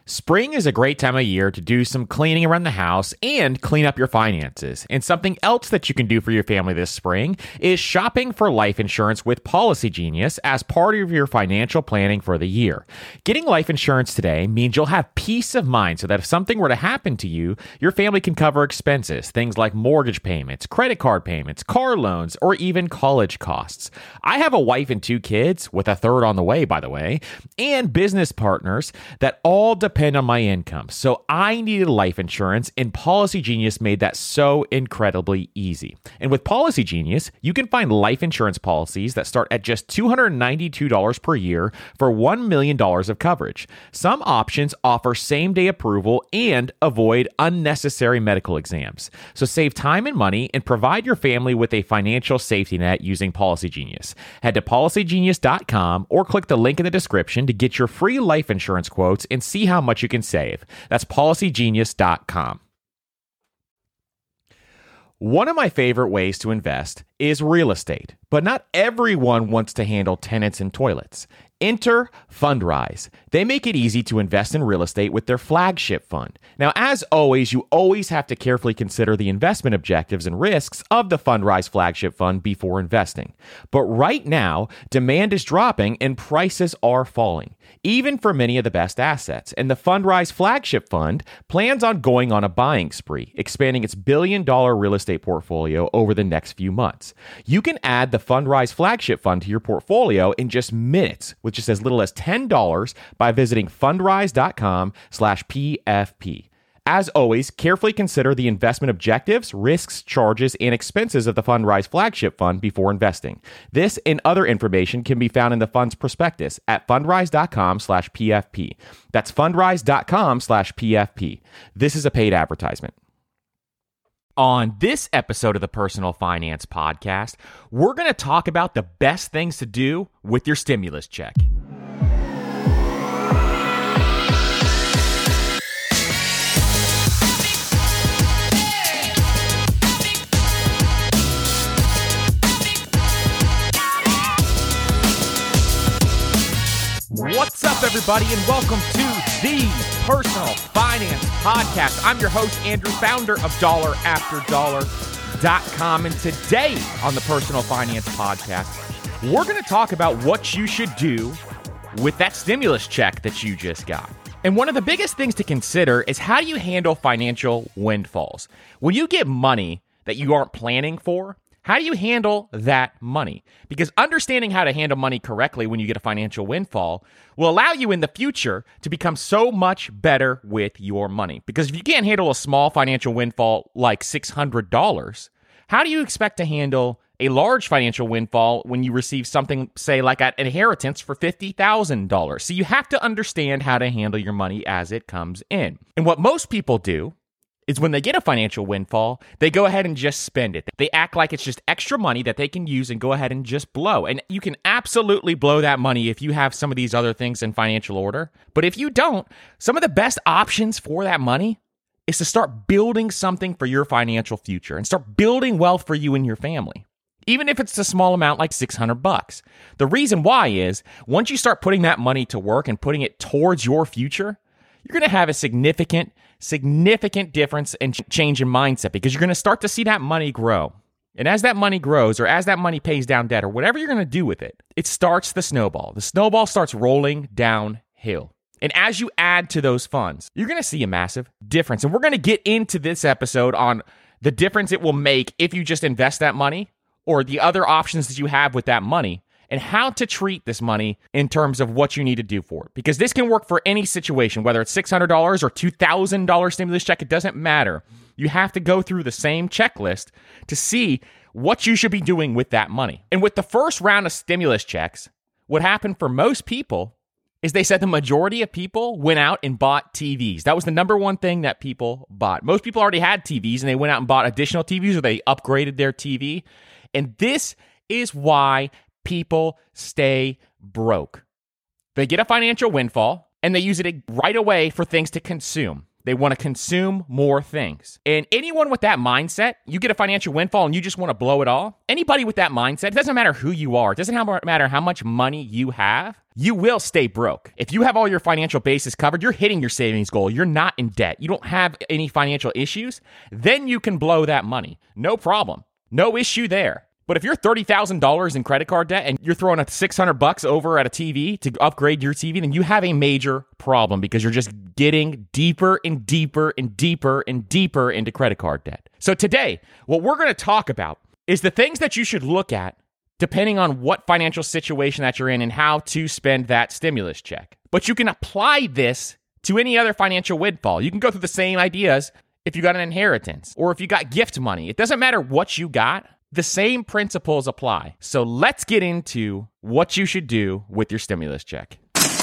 Spring is a great time of year to do some cleaning around the house and clean up your finances. And something else that you can do for your family this spring is shopping for life insurance with Policy Genius as part of your financial planning for the year. Getting life insurance today means you'll have peace of mind so that if something were to happen to you, your family can cover expenses, things like mortgage payments, credit card payments, car loans, or even college costs. I have a wife and 2 kids, with a third on the way, by the way, and business partners that all depend on my income. So I needed life insurance, and Policy Genius made that so incredibly easy. And with Policy Genius, you can find life insurance policies that start at just $292 per year for $1 million of coverage. Some options offer same-day approval and avoid unnecessary medical exams. So save time and money and provide your family with a financial safety net using Policy Genius. Head to policygenius.com or click the link in the description to get your free life insurance quotes and see how much you can save. That's policygenius.com. One of my favorite ways to invest is real estate, but not everyone wants to handle tenants and toilets. Enter Fundrise. They make it easy to invest in real estate with their flagship fund. Now, as always, you always have to carefully consider the investment objectives and risks of the Fundrise flagship fund before investing. But right now, demand is dropping and prices are falling, even for many of the best assets. And the Fundrise flagship fund plans on going on a buying spree, expanding its billion-dollar real estate portfolio over the next few months. You can add the Fundrise flagship fund to your portfolio in just minutes, with just as little as $10 by visiting fundrise.com/PFP. As always, carefully consider the investment objectives, risks, charges, and expenses of the Fundrise flagship fund before investing. This and other information can be found in the fund's prospectus at fundrise.com/PFP. That's fundrise.com/PFP. This is a paid advertisement. On this episode of the Personal Finance Podcast, we're going to talk about the best things to do with your stimulus check. What's up, everybody, and welcome to the Personal Finance Podcast. I'm your host, Andrew, founder of DollarAfterDollar.com, and today on the Personal Finance Podcast, we're going to talk about what you should do with that stimulus check that you just got. And one of the biggest things to consider is how do you handle financial windfalls? When you get money that you aren't planning for, how do you handle that money? Because understanding how to handle money correctly when you get a financial windfall will allow you in the future to become so much better with your money. Because if you can't handle a small financial windfall like $600, how do you expect to handle a large financial windfall when you receive something, say, like an inheritance for $50,000? So you have to understand how to handle your money as it comes in. And what most people do is when they get a financial windfall, they go ahead and just spend it. They act like it's just extra money that they can use and go ahead and just blow. And you can absolutely blow that money if you have some of these other things in financial order. But if you don't, some of the best options for that money is to start building something for your financial future and start building wealth for you and your family. Even if it's a small amount like $600. The reason why is once you start putting that money to work and putting it towards your future, you're going to have a significant difference and change in mindset because you're going to start to see that money grow. And as that money grows or as that money pays down debt or whatever you're going to do with it, it starts the snowball. The snowball starts rolling downhill. And as you add to those funds, you're going to see a massive difference. And we're going to get into this episode on the difference it will make if you just invest that money or the other options that you have with that money, and how to treat this money in terms of what you need to do for it. Because this can work for any situation, whether it's $600 or $2,000 stimulus check, it doesn't matter. You have to go through the same checklist to see what you should be doing with that money. And with the first round of stimulus checks, what happened for most people is they said the majority of people went out and bought TVs. That was the number one thing that people bought. Most people already had TVs and they went out and bought additional TVs or they upgraded their TV. And this is why people stay broke. They get a financial windfall and they use it right away for things to consume. They want to consume more things. And anyone with that mindset, you get a financial windfall and you just want to blow it all. Anybody with that mindset, it doesn't matter who you are. It doesn't matter how much money you have. you will stay broke. If you have all your financial bases covered, you're hitting your savings goal, you're not in debt, you don't have any financial issues, then you can blow that money. No problem. No issue there. But if you're $30,000 in credit card debt and you're throwing $600 over at a TV to upgrade your TV, then you have a major problem because you're just getting deeper and deeper and deeper and deeper into credit card debt. So today, what we're going to talk about is the things that you should look at depending on what financial situation that you're in and how to spend that stimulus check. But you can apply this to any other financial windfall. You can go through the same ideas if you got an inheritance or if you got gift money. It doesn't matter what you got. The same principles apply. So let's get into what you should do with your stimulus check.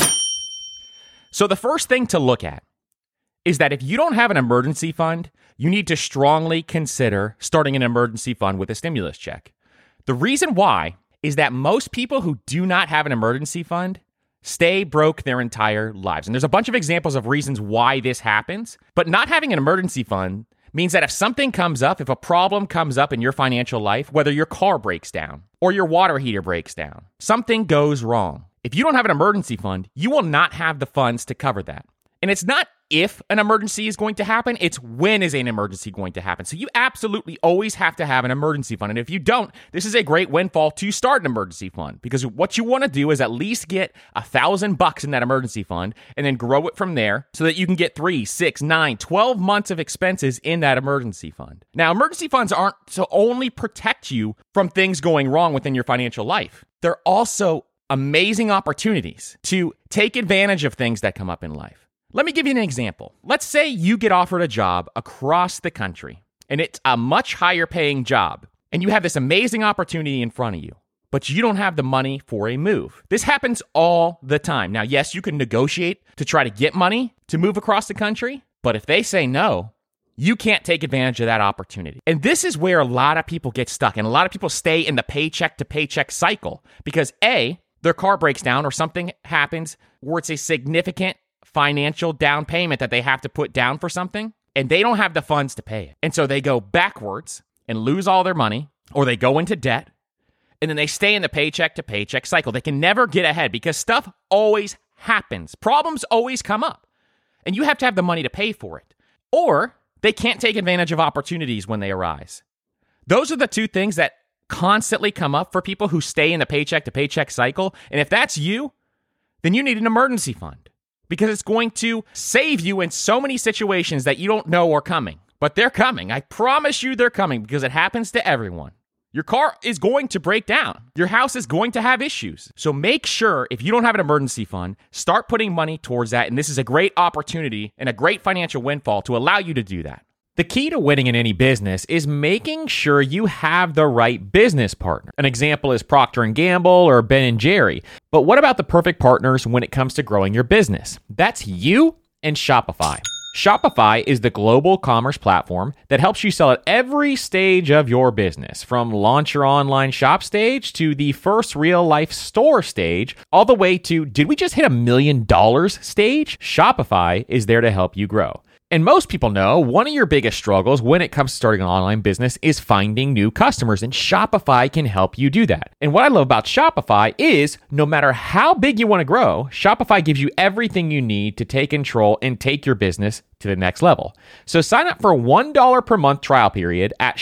So the first thing to look at is that if you don't have an emergency fund, you need to strongly consider starting an emergency fund with a stimulus check. The reason why is that most people who do not have an emergency fund stay broke their entire lives. And there's a bunch of examples of reasons why this happens, but not having an emergency fund means that if something comes up, if a problem comes up in your financial life, whether your car breaks down or your water heater breaks down, something goes wrong. If you don't have an emergency fund, you will not have the funds to cover that. And it's not if an emergency is going to happen, it's when is an emergency going to happen. So you absolutely always have to have an emergency fund. And if you don't, this is a great windfall to start an emergency fund, because what you want to do is at least get $1,000 in that emergency fund and then grow it from there so that you can get 3, 6, 9, 12 months of expenses in that emergency fund. Now, emergency funds aren't to only protect you from things going wrong within your financial life. They're also amazing opportunities to take advantage of things that come up in life. Let me give you an example. Let's say you get offered a job across the country, and it's a much higher paying job, and you have this amazing opportunity in front of you, but you don't have the money for a move. This happens all the time. Now, yes, you can negotiate to try to get money to move across the country, but if they say no, you can't take advantage of that opportunity. And this is where a lot of people get stuck, and a lot of people stay in the paycheck to paycheck cycle because A, their car breaks down or something happens where it's a significant financial down payment that they have to put down for something, and they don't have the funds to pay it. And so they go backwards and lose all their money, or they go into debt, and then they stay in the paycheck to paycheck cycle. They can never get ahead because stuff always happens. Problems always come up, and you have to have the money to pay for it. Or they can't take advantage of opportunities when they arise. Those are the two things that constantly come up for people who stay in the paycheck to paycheck cycle. And if that's you, then you need an emergency fund, because it's going to save you in so many situations that you don't know are coming. But they're coming. I promise you they're coming, because it happens to everyone. Your car is going to break down. Your house is going to have issues. So make sure, if you don't have an emergency fund, start putting money towards that. And this is a great opportunity and a great financial windfall to allow you to do that. The key to winning in any business is making sure you have the right business partner. An example is Procter & Gamble or Ben & Jerry. But what about the perfect partners when it comes to growing your business? That's you and Shopify. Shopify is the global commerce platform that helps you sell at every stage of your business, from launch your online shop stage to the first real life store stage, all the way to did we just hit $1 million stage? Shopify is there to help you grow. And most people know one of your biggest struggles when it comes to starting an online business is finding new customers, and Shopify can help you do that. And what I love about Shopify is no matter how big you want to grow, Shopify gives you everything you need to take control and take your business to the next level. So sign up for a $1 per month trial period at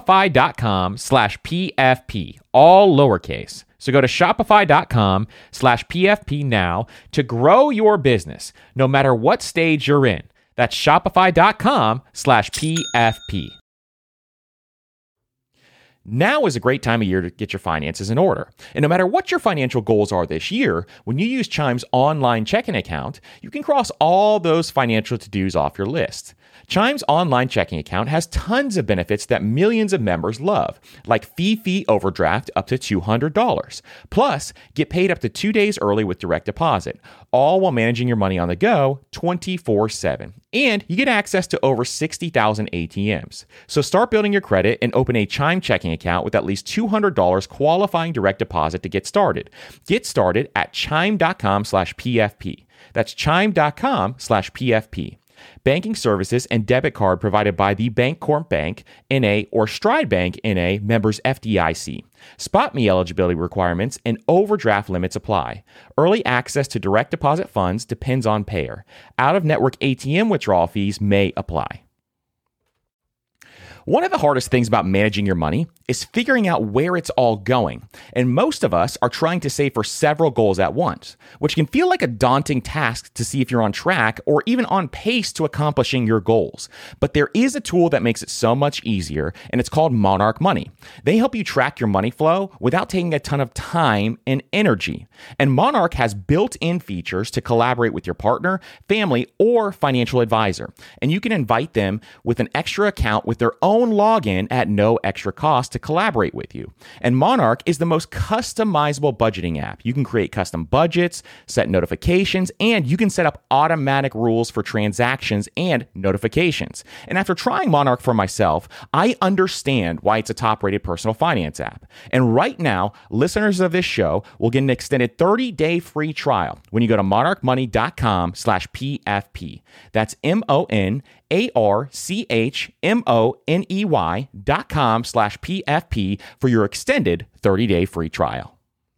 shopify.com/PFP, all lowercase. So go to shopify.com/PFP now to grow your business, no matter what stage you're in. That's shopify.com/PFP. Now is a great time of year to get your finances in order. And no matter what your financial goals are this year, when you use Chime's online checking account, you can cross all those financial to-dos off your list. Chime's online checking account has tons of benefits that millions of members love, like fee overdraft up to $200. Plus, get paid up to 2 days early with direct deposit, all while managing your money on the go 24/7. And you get access to over 60,000 ATMs. So start building your credit and open a Chime checking account with at least $200 qualifying direct deposit to get started. Get started at chime.com/PFP. That's chime.com/PFP. Banking services and debit card provided by the Bancorp Bank, N.A. or Stride Bank, N.A., members FDIC. SpotMe eligibility requirements and overdraft limits apply. Early access to direct deposit funds depends on payer. Out-of-network ATM withdrawal fees may apply. One of the hardest things about managing your money is figuring out where it's all going. And most of us are trying to save for several goals at once, which can feel like a daunting task to see if you're on track or even on pace to accomplishing your goals. But there is a tool that makes it so much easier, and it's called Monarch Money. They help you track your money flow without taking a ton of time and energy. And Monarch has built-in features to collaborate with your partner, family, or financial advisor. And you can invite them with an extra account with their own login at no extra cost to collaborate with you. And Monarch is the most customizable budgeting app. You can create custom budgets, set notifications, and you can set up automatic rules for transactions and notifications. And after trying Monarch for myself, I understand why it's a top-rated personal finance app. And right now, listeners of this show will get an extended 30-day free trial when you go to monarchmoney.com/PFP. That's MonarchMoney.com/PFP for your extended 30-day free trial.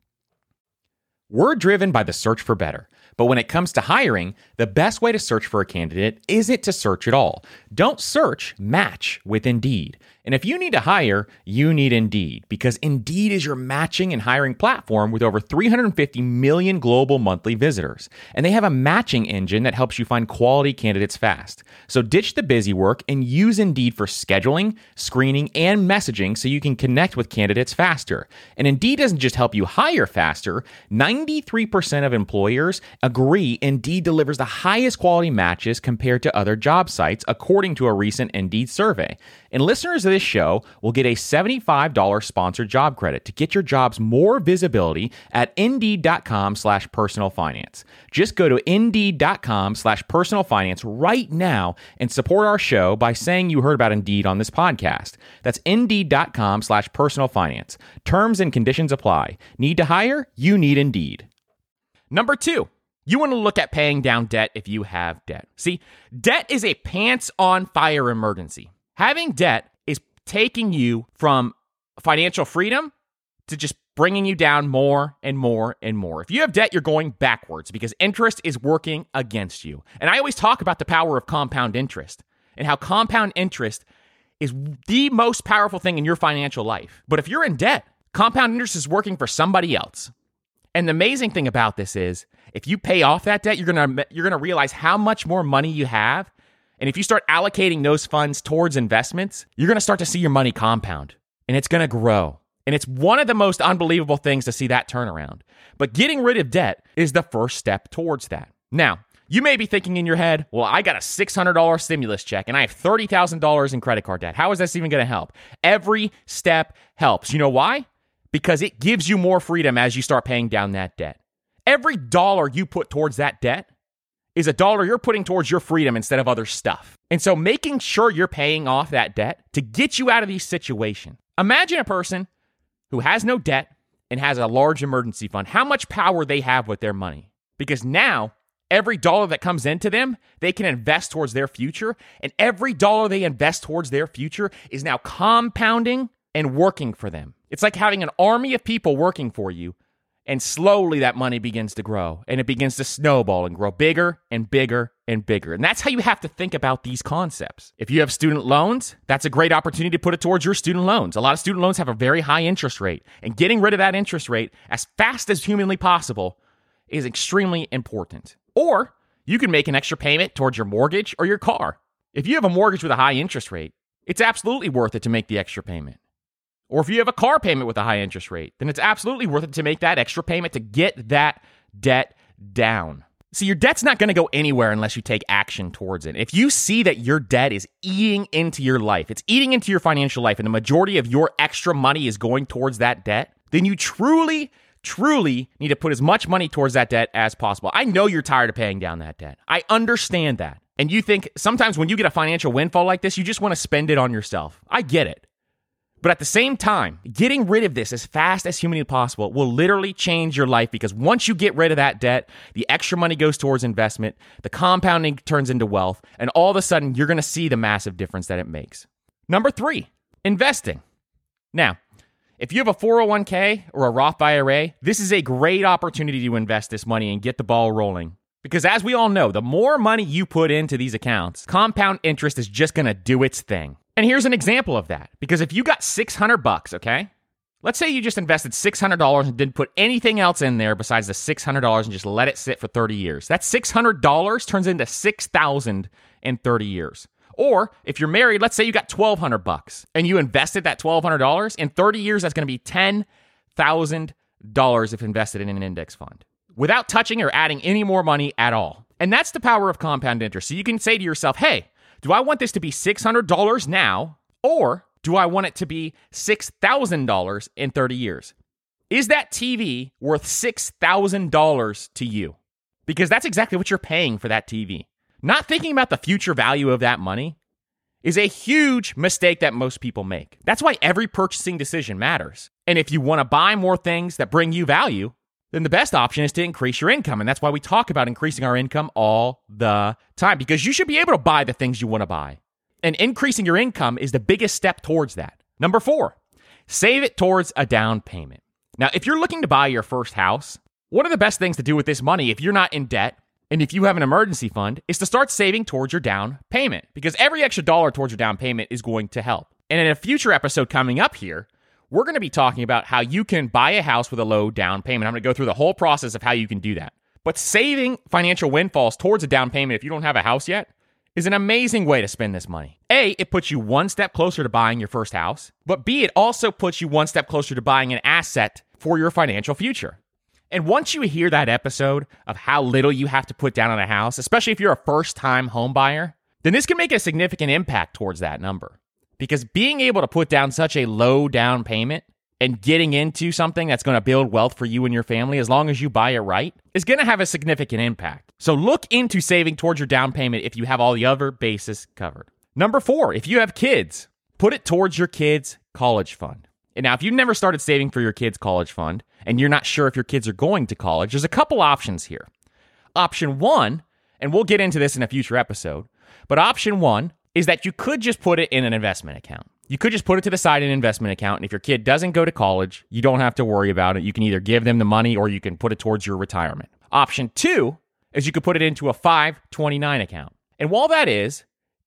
We're driven by the search for better. But when it comes to hiring, the best way to search for a candidate isn't to search at all. Don't search, match with Indeed. And if you need to hire, you need Indeed, because Indeed is your matching and hiring platform with over 350 million global monthly visitors. And they have a matching engine that helps you find quality candidates fast. So ditch the busy work and use Indeed for scheduling, screening, and messaging so you can connect with candidates faster. And Indeed doesn't just help you hire faster. 93% of employers agree Indeed delivers the highest quality matches compared to other job sites, according to a recent Indeed survey. And listeners of this show will get a $75 sponsored job credit to get your jobs more visibility at Indeed.com/personalfinance. Just go to Indeed.com/personalfinance right now and support our show by saying you heard about Indeed on this podcast. That's Indeed.com/personalfinance. Terms and conditions apply. Need to hire? You need Indeed. Number 2. You want to look at paying down debt if you have debt. See, debt is a pants-on-fire emergency. Having debt is taking you from financial freedom to just bringing you down more and more and more. If you have debt, you're going backwards because interest is working against you. And I always talk about the power of compound interest and how compound interest is the most powerful thing in your financial life. But if you're in debt, compound interest is working for somebody else. And the amazing thing about this is, if you pay off that debt, you're gonna realize how much more money you have. And if you start allocating those funds towards investments, you're gonna start to see your money compound, and it's gonna grow. And it's one of the most unbelievable things to see that turnaround. But getting rid of debt is the first step towards that. Now, you may be thinking in your head, well, I got a $600 stimulus check and I have $30,000 in credit card debt. How is this even gonna help? Every step helps. You know why? Because it gives you more freedom as you start paying down that debt. Every dollar you put towards that debt is a dollar you're putting towards your freedom instead of other stuff. And so making sure you're paying off that debt to get you out of these situations. Imagine a person who has no debt and has a large emergency fund, how much power they have with their money. Because now, every dollar that comes into them, they can invest towards their future. And every dollar they invest towards their future is now compounding and working for them. It's like having an army of people working for you. And slowly that money begins to grow and it begins to snowball and grow bigger and bigger and bigger. And that's how you have to think about these concepts. If you have student loans, that's a great opportunity to put it towards your student loans. A lot of student loans have a very high interest rate, and getting rid of that interest rate as fast as humanly possible is extremely important. Or you can make an extra payment towards your mortgage or your car. If you have a mortgage with a high interest rate, it's absolutely worth it to make the extra payment. Or if you have a car payment with a high interest rate, then it's absolutely worth it to make that extra payment to get that debt down. See, your debt's not going to go anywhere unless you take action towards it. If you see that your debt is eating into your life, it's eating into your financial life, and the majority of your extra money is going towards that debt, then you truly need to put as much money towards that debt as possible. I know you're tired of paying down that debt. I understand that. And you think sometimes when you get a financial windfall like this, you just want to spend it on yourself. I get it. But at the same time, getting rid of this as fast as humanly possible will literally change your life, because once you get rid of that debt, the extra money goes towards investment, the compounding turns into wealth, and all of a sudden, you're going to see the massive difference that it makes. Number 3, investing. Now, if you have a 401k or a Roth IRA, this is a great opportunity to invest this money and get the ball rolling. Because as we all know, the more money you put into these accounts, compound interest is just going to do its thing. And here's an example of that. Because if you got $600, okay? Let's say you just invested $600 and didn't put anything else in there besides the $600 and just let it sit for 30 years. That $600 turns into $6,000 in 30 years. Or if you're married, let's say you got $1,200 and you invested that $1,200. In 30 years, that's going to be $10,000 if invested in an index fund without touching or adding any more money at all. And that's the power of compound interest. So you can say to yourself, hey, do I want this to be $600 now, or do I want it to be $6,000 in 30 years? Is that TV worth $6,000 to you? Because that's exactly what you're paying for that TV. Not thinking about the future value of that money is a huge mistake that most people make. That's why every purchasing decision matters. And if you want to buy more things that bring you value, then the best option is to increase your income. And that's why we talk about increasing our income all the time, because you should be able to buy the things you want to buy. And increasing your income is the biggest step towards that. Number 4, save it towards a down payment. Now, if you're looking to buy your first house, one of the best things to do with this money, if you're not in debt, and if you have an emergency fund, is to start saving towards your down payment, because every extra dollar towards your down payment is going to help. And in a future episode coming up here, we're going to be talking about how you can buy a house with a low down payment. I'm going to go through the whole process of how you can do that. But saving financial windfalls towards a down payment if you don't have a house yet is an amazing way to spend this money. A, it puts you one step closer to buying your first house, but B, it also puts you one step closer to buying an asset for your financial future. And once you hear that episode of how little you have to put down on a house, especially if you're a first-time home buyer, then this can make a significant impact towards that number. Because being able to put down such a low down payment and getting into something that's going to build wealth for you and your family, as long as you buy it right, is going to have a significant impact. So look into saving towards your down payment if you have all the other bases covered. Number 4, if you have kids, put it towards your kids' college fund. And now, if you've never started saving for your kids' college fund and you're not sure if your kids are going to college, there's a couple options here. Option 1, and we'll get into this in a future episode, but option 1 is that you could just put it in an investment account. You could just put it to the side in an investment account, and if your kid doesn't go to college, you don't have to worry about it. You can either give them the money or you can put it towards your retirement. Option 2 is you could put it into a 529 account. And while that is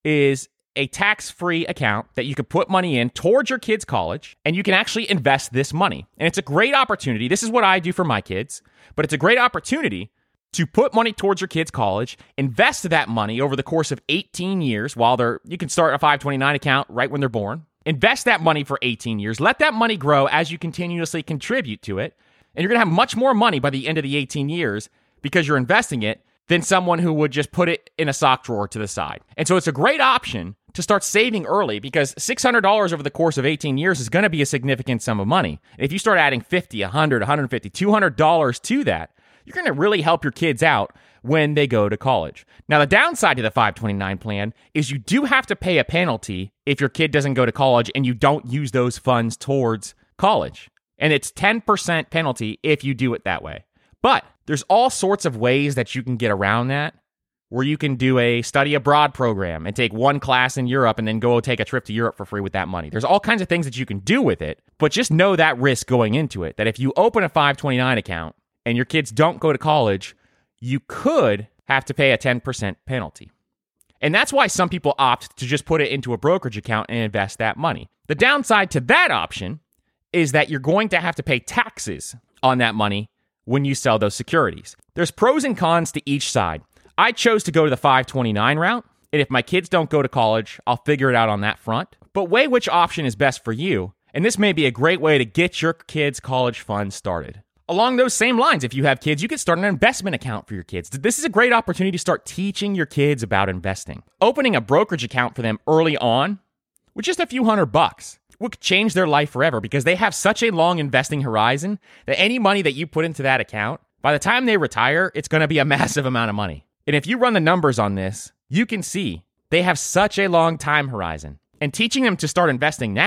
a tax-free account that you could put money in towards your kid's college, and you can actually invest this money. And it's a great opportunity. This is what I do for my kids, but it's a great opportunity to put money towards your kid's college, invest that money over the course of 18 years you can start a 529 account right when they're born, invest that money for 18 years, let that money grow as you continuously contribute to it, and you're going to have much more money by the end of the 18 years because you're investing it than someone who would just put it in a sock drawer to the side. And so it's a great option to start saving early, because $600 over the course of 18 years is going to be a significant sum of money. And if you start adding $50, $100, $150, $200 to that, you're going to really help your kids out when they go to college. Now, the downside to the 529 plan is you do have to pay a penalty if your kid doesn't go to college and you don't use those funds towards college. And it's 10% penalty if you do it that way. But there's all sorts of ways that you can get around that, where you can do a study abroad program and take one class in Europe and then go take a trip to Europe for free with that money. There's all kinds of things that you can do with it, but just know that risk going into it, that if you open a 529 account and your kids don't go to college, you could have to pay a 10% penalty. And that's why some people opt to just put it into a brokerage account and invest that money. The downside to that option is that you're going to have to pay taxes on that money when you sell those securities. There's pros and cons to each side. I chose to go to the 529 route, and if my kids don't go to college, I'll figure it out on that front. But weigh which option is best for you, and this may be a great way to get your kids' college fund started. Along those same lines, if you have kids, you could start an investment account for your kids. This is a great opportunity to start teaching your kids about investing. Opening a brokerage account for them early on, with just a few $100, would change their life forever, because they have such a long investing horizon that any money that you put into that account, by the time they retire, it's going to be a massive amount of money. And if you run the numbers on this, you can see they have such a long time horizon. And teaching them to start investing now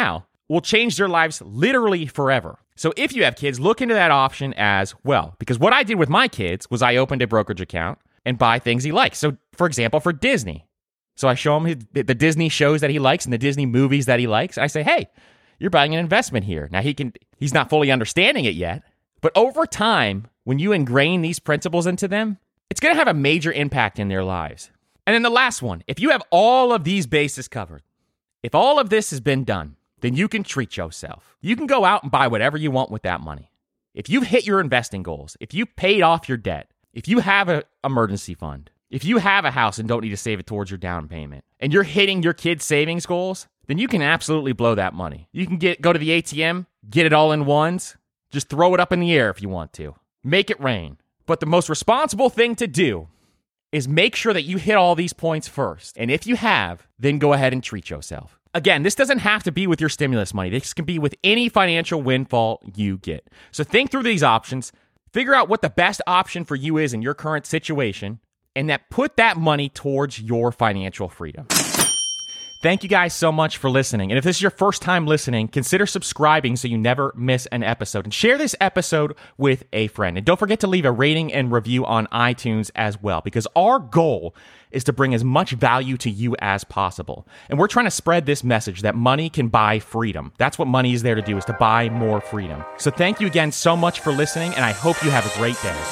will change their lives literally forever. So if you have kids, look into that option as well. Because what I did with my kids was I opened a brokerage account and buy things he likes. So for example, for Disney. So I show him the Disney shows that he likes and the Disney movies that he likes. I say, hey, you're buying an investment here. Now he's not fully understanding it yet, but over time, when you ingrain these principles into them, it's going to have a major impact in their lives. And then the last one, if you have all of these bases covered, if all of this has been done, then you can treat yourself. You can go out and buy whatever you want with that money. If you've hit your investing goals, if you paid off your debt, if you have an emergency fund, if you have a house and don't need to save it towards your down payment, and you're hitting your kids' savings goals, then you can absolutely blow that money. You can go to the ATM, get it all in ones, just throw it up in the air if you want to. Make it rain. But the most responsible thing to do is make sure that you hit all these points first. And if you have, then go ahead and treat yourself. Again, this doesn't have to be with your stimulus money. This can be with any financial windfall you get. So think through these options, figure out what the best option for you is in your current situation, and put that money towards your financial freedom. Thank you guys so much for listening. And if this is your first time listening, consider subscribing so you never miss an episode. And share this episode with a friend. And don't forget to leave a rating and review on iTunes as well, because our goal is to bring as much value to you as possible. And we're trying to spread this message that money can buy freedom. That's what money is there to do, is to buy more freedom. So thank you again so much for listening, and I hope you have a great day.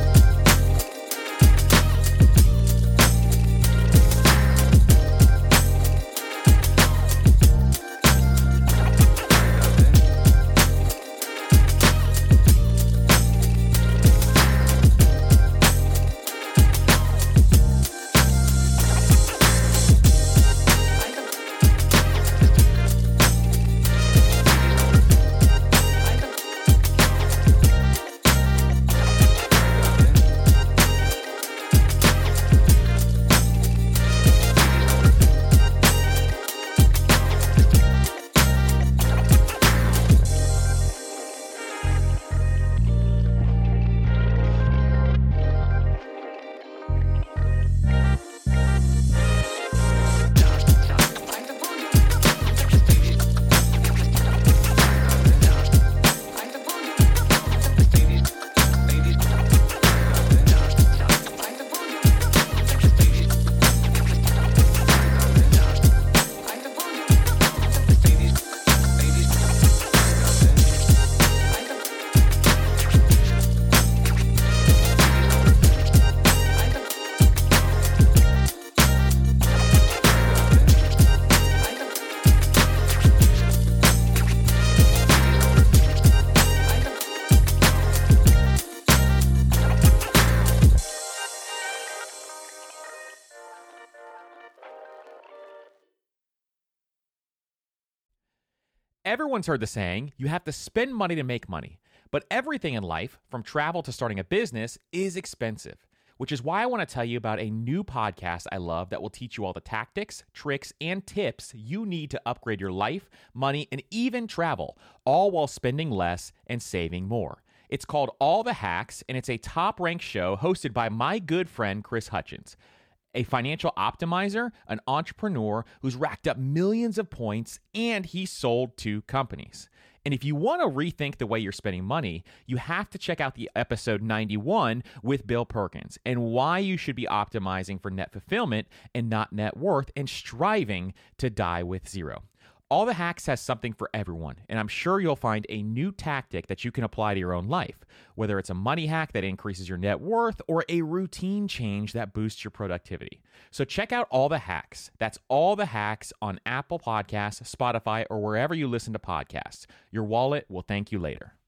Everyone's heard the saying, you have to spend money to make money. But everything in life, from travel to starting a business, is expensive, which is why I want to tell you about a new podcast I love that will teach you all the tactics, tricks, and tips you need to upgrade your life, money, and even travel, all while spending less and saving more. It's called All the Hacks, and it's a top-ranked show hosted by my good friend Chris Hutchins, a financial optimizer, an entrepreneur who's racked up millions of points, and he sold 2 companies. And if you want to rethink the way you're spending money, you have to check out the episode 91 with Bill Perkins and why you should be optimizing for net fulfillment and not net worth and striving to die with zero. All the Hacks has something for everyone, and I'm sure you'll find a new tactic that you can apply to your own life, whether it's a money hack that increases your net worth or a routine change that boosts your productivity. So check out All the Hacks. That's All the Hacks on Apple Podcasts, Spotify, or wherever you listen to podcasts. Your wallet will thank you later.